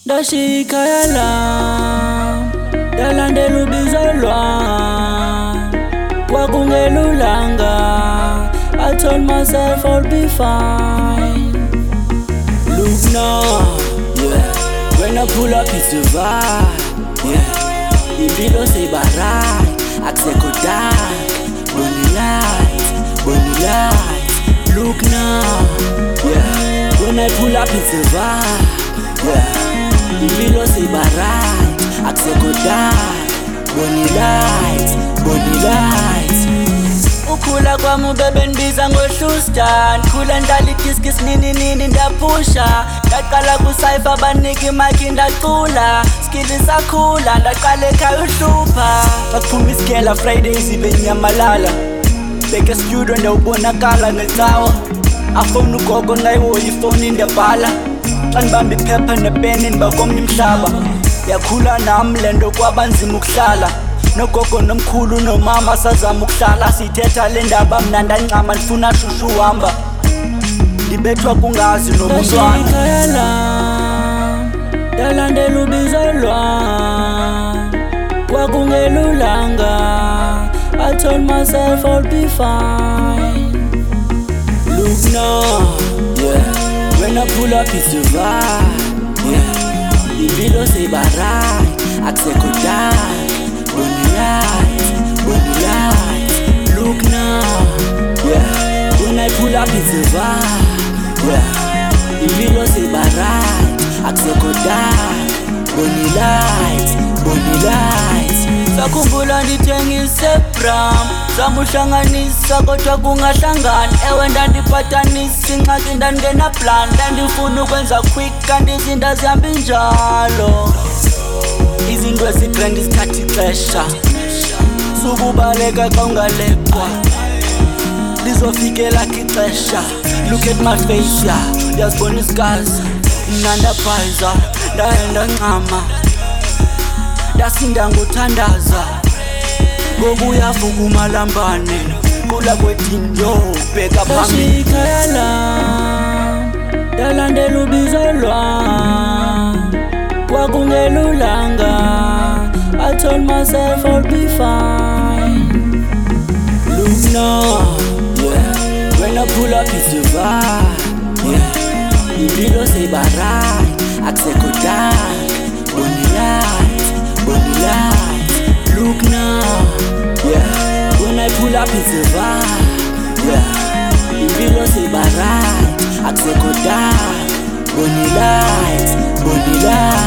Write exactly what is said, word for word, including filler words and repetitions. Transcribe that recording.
Ndashika yala ndalandela ubizo lwami kwakungelulanga. I told myself I'll be fine. Look now, yeah. When I pull up it's a vibe, yeah. Impilo sebarai, akuseko dark, boni light, boni light. Look now, yeah. When I pull up it's a vibe, yeah. Impilo sebarai, akuseko dark, boni light, boni light. Ukhula kwami ubebe ndibiza ngohlustan, khula ndala idiskis nini nini ndapusha. Ndaqala kucypher baniki imaki ndacula, skills sakhula ndaqala ekhaya uhlupha. Bakuphuma isigela Fridays ibe nyamalala, beke studio ndawubonakala ngecawa. Afona ugogo ngayihoya ifoni ndiyabhala, xa ndibamba iphepha nepeni ndibakomnye umhlaba. Yakhula nami lento kwabanzima ukuhlala, nogogo nomkhulu nomama sazama ukuhlala. Sithetha le ndaba mna ndancama ndifuna shushu uhamba, ndibethwa kungazi nomntwana. Ndalandela ubizo lwami kwakungelulanga. I told myself I'll be fine. Look now, yeah. When I pull up it's a vibe, yeah. Impilo sebarai, akuseko dark, boni light, boni light. Look now, yeah. When I pull up it's a vibe, yeah. Impilo sebarai, akuseko dark, boni light, boni light. Sakhumbula ndithengise bram, samuhlanganisa kodwa kungahlangani. Ewe ndandiphathanisa ingxaki ndandingena plan, ndandifuna ukwenza quick kanti izinto zihamba njalo. Izinto ezigrand zithatha ixesha, sukubaleka xa ungalekwa lizofikela ixesha. Look at my face, yeah. Ndiyazibona iskazi, mna ndabhayiza ndaye ndancama, ndasinda ngothandaza. Ngoku uyavuka umalambane, qula kwedinyo bheka phambili. Ndashika yala ndalandela ubizo lwami kwakungelulanga. I told myself I'll be fine. Look now, yeah. When I pull up it's a vibe, yeah. Impilo sebarai, akuseko dark, boni light, boni light. Look now, yeah. When I pull up it's a vibe, yeah. Impilo sebarai, akuseko dark, boni light, boni light.